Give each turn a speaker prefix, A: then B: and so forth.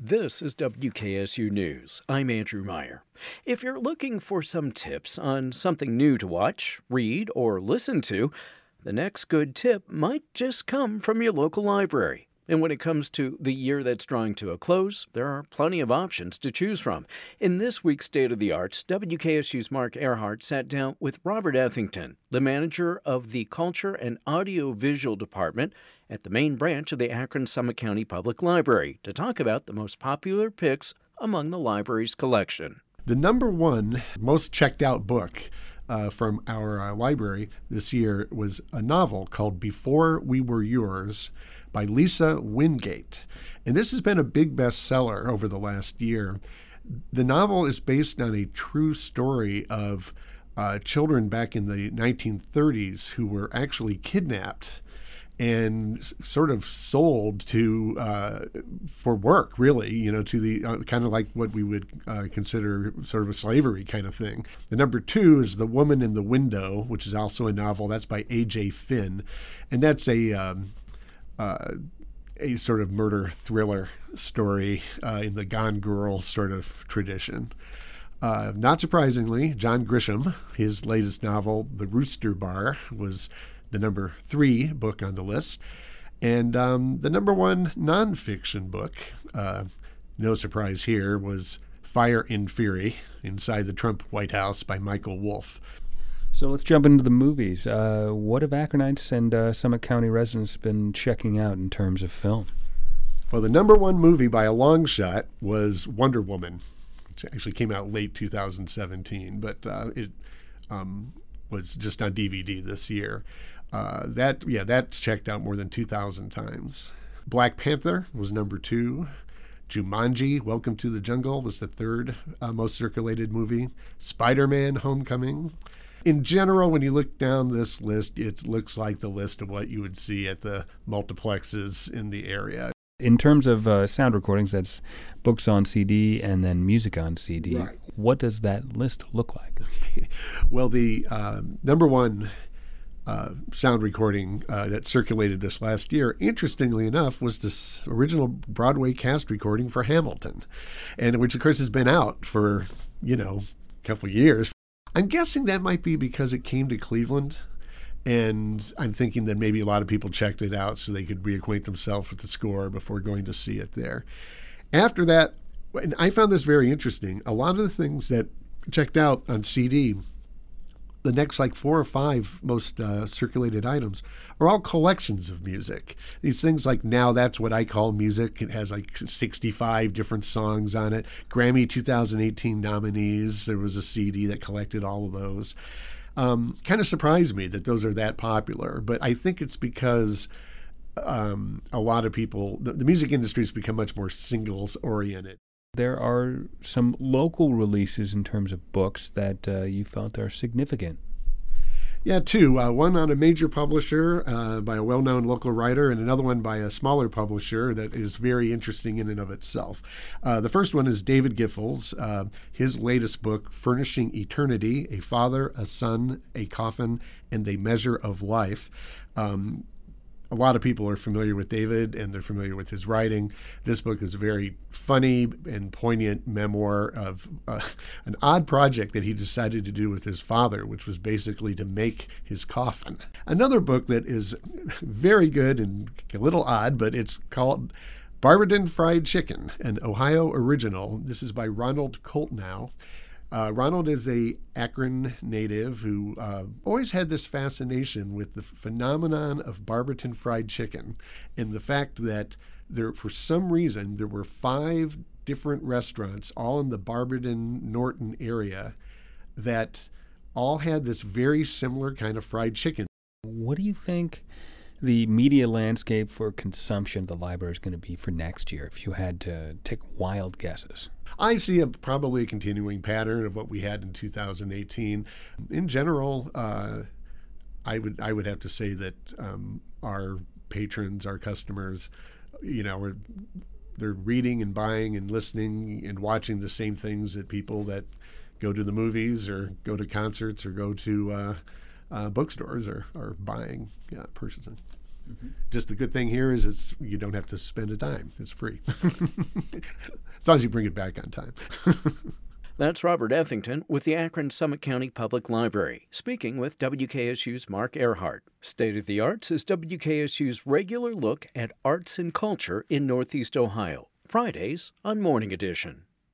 A: This is WKSU News. I'm Andrew Meyer. If you're looking for some tips on something new to watch, read, or listen to, the next good tip might just come from your local library. And when it comes to the year that's drawing to a close, there are plenty of options to choose from. In this week's State of the Arts, WKSU's Mark Earhart sat down with Robert Ethington, the manager of the Culture and Audiovisual Department at the main branch of the Akron Summit County Public Library, to talk about the most popular picks among the library's collection.
B: The number one most checked out book from our library this year was a novel called Before We Were Yours by Lisa Wingate. And this has been a big bestseller over the last year. The novel is based on a true story of children back in the 1930s who were actually kidnapped and sort of sold to for work, really, to the kind of like what we would consider sort of a slavery kind of thing. The number two is The Woman in the Window, which is also a novel. That's by A.J. Finn, and that's a sort of murder thriller story in the Gone Girl sort of tradition. Not surprisingly, John Grisham, his latest novel, The Rooster Bar, was the number 3 book on the list. And the number 1 nonfiction book, no surprise here, was Fire and Fury, Inside the Trump White House by Michael Wolff.
C: So let's jump into the movies. What have Akronites and Summit County residents been checking out in terms of film?
B: Well, the number 1 movie by a long shot was Wonder Woman, which actually came out late 2017, but it was just on DVD this year. That's checked out more than 2,000 times. Black Panther was number 2. Jumanji, Welcome to the Jungle, was the 3rd most circulated movie. Spider-Man, Homecoming. In general, when you look down this list, it looks like the list of what you would see at the multiplexes in the area.
C: In terms of sound recordings, that's books on CD and then music on CD.
B: Right.
C: What does that list look like?
B: Well, the number 1 sound recording that circulated this last year, interestingly enough, was this original Broadway cast recording for Hamilton, and which, of course, has been out for, a couple of years. I'm guessing that might be because it came to Cleveland, and I'm thinking that maybe a lot of people checked it out so they could reacquaint themselves with the score before going to see it there. After that, and I found this very interesting, a lot of the things that checked out on CD, the next 4 or 5 most circulated items, are all collections of music. These things like Now That's What I Call Music, it has 65 different songs on it. Grammy 2018 nominees, there was a CD that collected all of those. Kind of surprised me that those are that popular, but I think it's because a lot of people, the music industry has become much more singles oriented.
C: There are some local releases in terms of books that you felt are significant.
B: Yeah, 2. One on a major publisher by a well-known local writer, and another one by a smaller publisher that is very interesting in and of itself. The first one is David Giffords, his latest book, Furnishing Eternity, A Father, a Son, a Coffin, and a Measure of Life. A lot of people are familiar with David, and they're familiar with his writing. This book is a very funny and poignant memoir of an odd project that he decided to do with his father, which was basically to make his coffin. Another book that is very good and a little odd, but it's called Barberton Fried Chicken, an Ohio original. This is by Ronald Coltnow. Ronald is a Akron native who always had this fascination with the phenomenon of Barberton fried chicken and the fact that for some reason, there were 5 different restaurants, all in the Barberton-Norton area, that all had this very similar kind of fried chicken.
C: What do you think the media landscape for consumption of the library is going to be for next year, if you had to take wild guesses?
B: I see probably a continuing pattern of what we had in 2018. In general, I would have to say that our patrons, our customers, they're reading and buying and listening and watching the same things that people that go to the movies or go to concerts or go to bookstores are buying, purchasing. Just the good thing here is you don't have to spend a dime. It's free. As long as you bring it back on time.
A: That's Robert Ethington with the Akron Summit County Public Library, speaking with WKSU's Mark Earhart. State of the Arts is WKSU's regular look at arts and culture in Northeast Ohio, Fridays on Morning Edition.